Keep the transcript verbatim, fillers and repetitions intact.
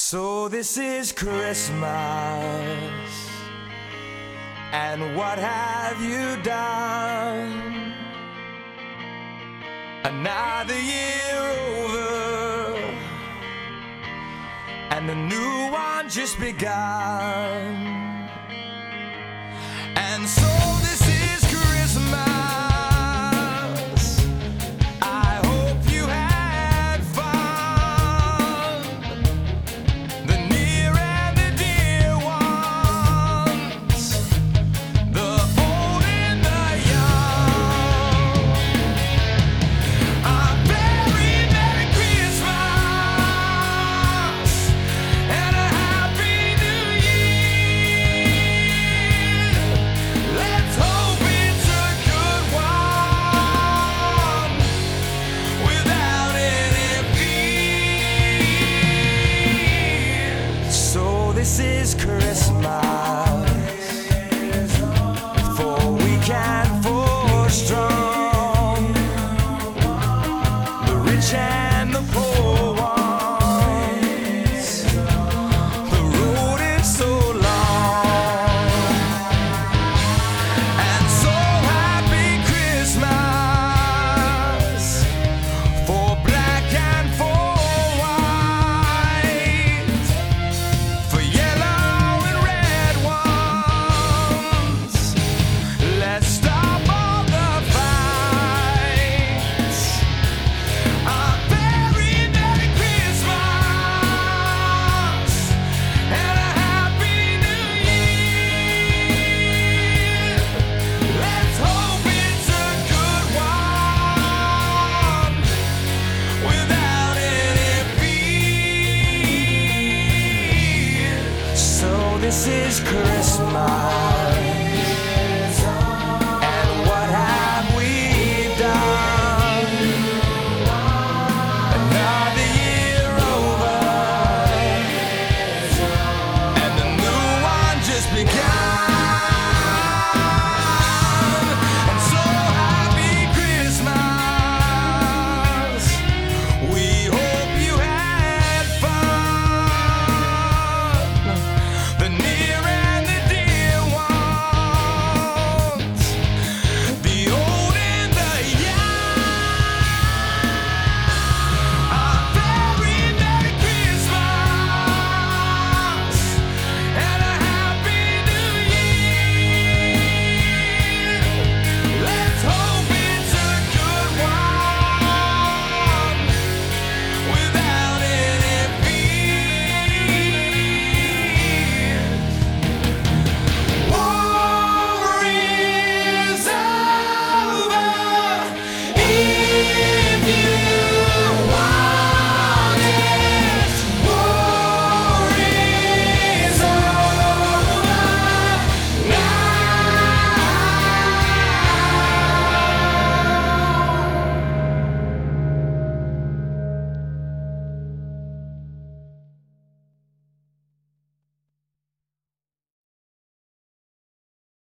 So this is Christmas, and what have you done? Another year over, and a new one just begun. And so this is Christmas. I hope you had fun. The near and the dear ones, the old and the young. A very Merry Christmas and a Happy New Year. Let's hope it's a good one without any fear. So this is Christmas, for weak and for strong, the rich and the poor ones. The road is so long, and so happy Christmas for black and for white, for yellow and red ones. Let's stop all the fights. A very Merry Christmas and a Happy New Year. Let's hope it's a good one without any fear. So this is Christmas.